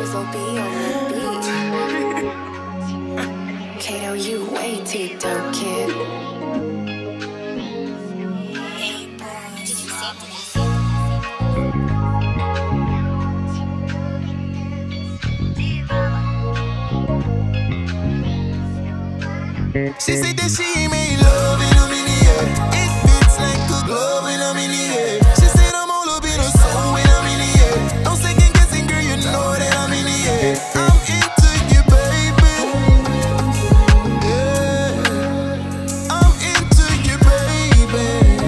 Jizzle B on the beat. Kato, you way too dope, kid. She said that she made love in a minute. It fits like a glove in a minute. She said I'm all up in her soul when I'm in the air. No second guessing, girl, you know that I'm in the air. I'm into you, baby. Yeah, I'm into you, baby.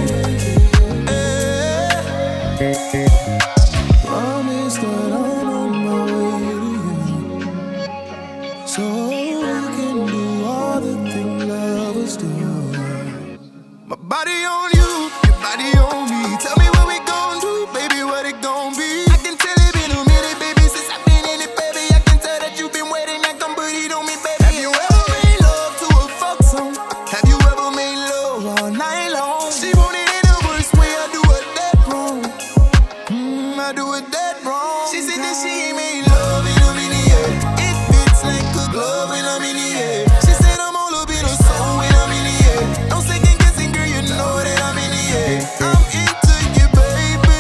Yeah. Promise that I'm on my way to you, so you can do all the things lovers do. My body on you, your body on me. Tell me what we gon' do, baby, what it gon' be. I can tell it been a minute, baby, since I've been in it, baby. I can tell that you've been waiting, like come put it on me, baby. Have you ever made love to a fuck song? Have you ever made love all night long? She want it in the worst way, I do it that wrong. I do it that wrong. She said that she ain't made love in a minute. It fits like a glove when I'm in the air. She said I'm all up in her soul when I'm in the air. No second guessing, girl, you know that I'm in the air. I'm into you, baby.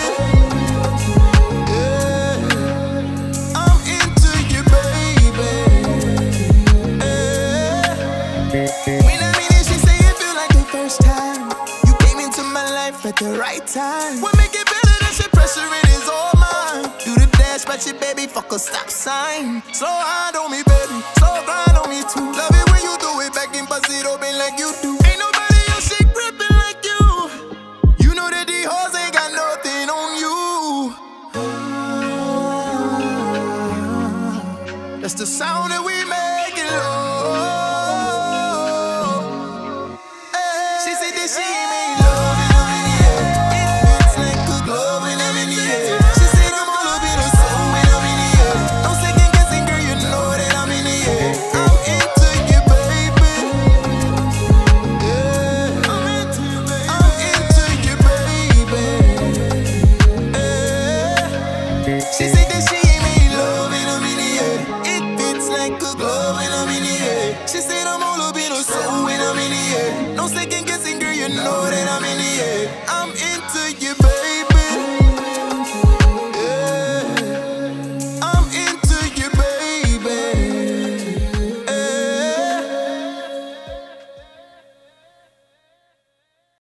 Yeah, I'm into you, baby. Yeah. When I'm in it, she say it feel like the first time you came into my life at the right time. What make it better than shit pressure, it is all mine. Do the dash, but your baby, fuck a stop sign. Slow hard on me, baby, slow grind on me too. Love it when you do it back and bust it open like you do. Ain't nobody else shit gripping like you. You know that these hoes ain't got nothing on you. That's the sound that we